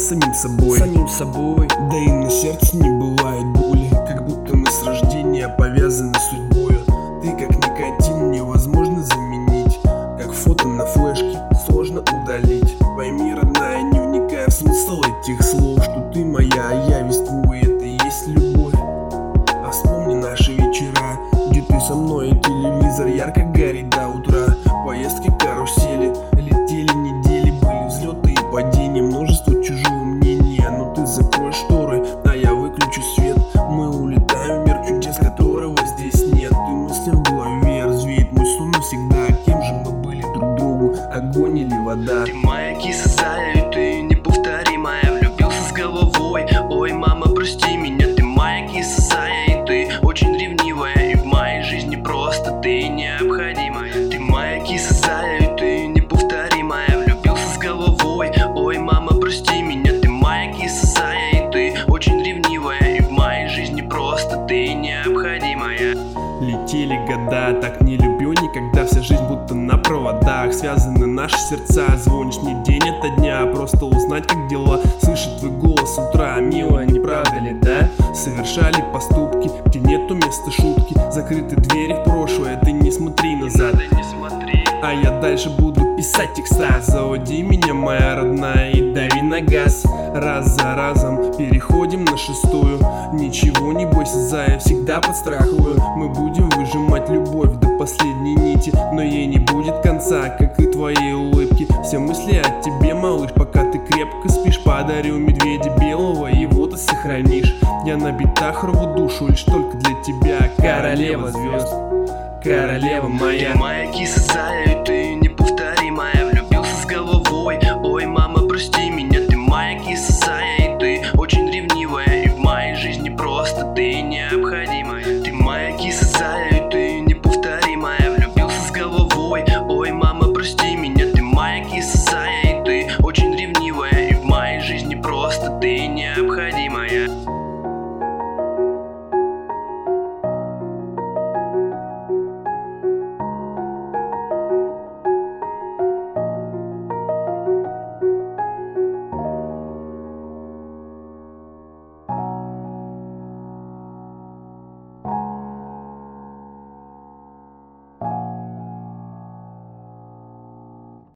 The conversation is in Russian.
самим собой. Да и на сердце не бывает боли, как будто мы с рождения повязаны судьбой. Ты как никотин, невозможно заменить, как фото на флешке сложно удалить. Пойми, родная, не вникая в смысл этих слов, что ты моя, а я весь твой, это и есть любовь. А вспомни наши вечера, где ты со мной, и телевизор ярко горит до утра. Поездки, карусели, летели недели, были взлеты и падения, множество чужого мнения. Но ты закроешь шторы, а я выключу свет. Мы улетаем в мир чудес, которого здесь нет. Ты мысли в голове, развеет мой сон навсегда. Кем же мы были друг другу, огонь или вода? Ты моя киса Зая, ты неповторимая, влюбился с головой. Ой, мама, прости меня, ты моя киса Зая, и ты очень ревнивая, и в моей жизни просто ты необходимая. Ты моя киса Зая, и ты неповторимая, влюбился с головой. Ой, мама, прости меня, ты моя киса Зая, и ты очень ревнивая, и в моей жизни просто ты необходимая. Летели года, так не люблю никогда, вся жизнь будто на проводах. Связаны наши сердца, звонишь мне день ото дня, просто узнать, как дела. Слышать твой голос с утра, мило, не правда ли, да? Совершали поступки, где нету места шутки. Закрыты двери в прошлое, ты не смотри назад, а я дальше буду писать текста. Заводи меня, моя родная, и дави на газ. Раз за разом переходим на шестую. Ничего не бойся, Зая, всегда подстрахиваю. Мы будем выжимать любовь до последней нити, но ей не будет конца, как и твоей улыбки. Все мысли о тебе, малыш, пока ты крепко спишь. Подарю медведя белого, его ты сохранишь. Я на битах рву душу лишь только для тебя, королева звезд, королева моя. Ты моя киса Зая, и ты неповторимая, влюбился с головой. Ой, мама, прости меня, ты моя киса Зая, и ты очень ревнивая, и в моей жизни просто ты необходимая. Ты моя киса Зая, и ты неповторимая, влюбился с головой. Ой, мама, прости меня, ты моя киса Зая, и ты очень ревнивая, и в моей жизни просто ты необходимая.